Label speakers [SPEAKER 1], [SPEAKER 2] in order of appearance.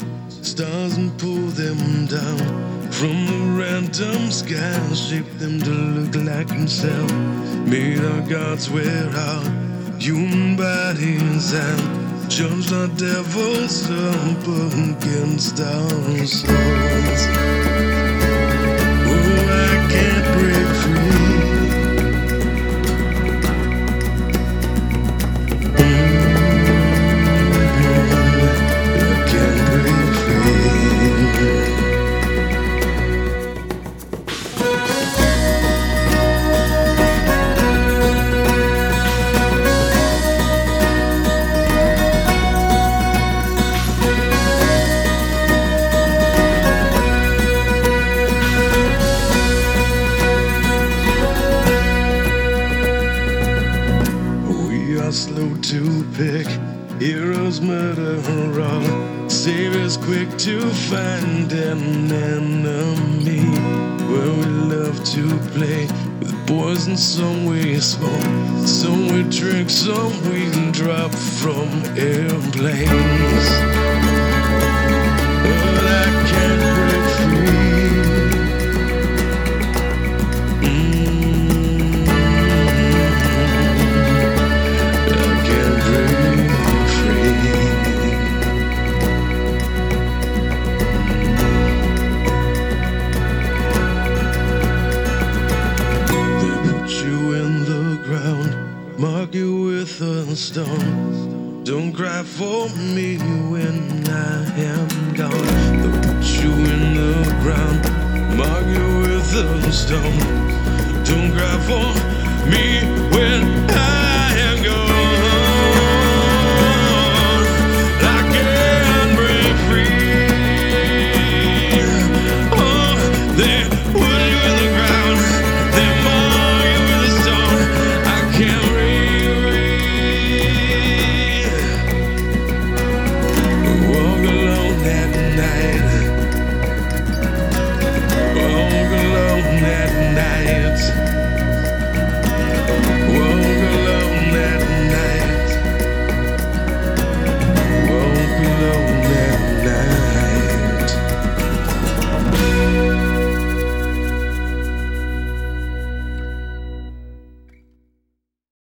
[SPEAKER 1] stars and pull them down from the random sky, shape them to look like himself. Made our gods wear out human bodies and judged our devils up against our souls. Oh, I can't break free. Slow to pick, heroes murder all, saviors quick to find an enemy. Where we love to play with boys and some we smoke, some we drink, some we drop from airplanes. But I can't break free. Mark you with a stone. Don't cry for me when I am gone. They'll put you in the ground. Mark you with a stone. Don't cry for me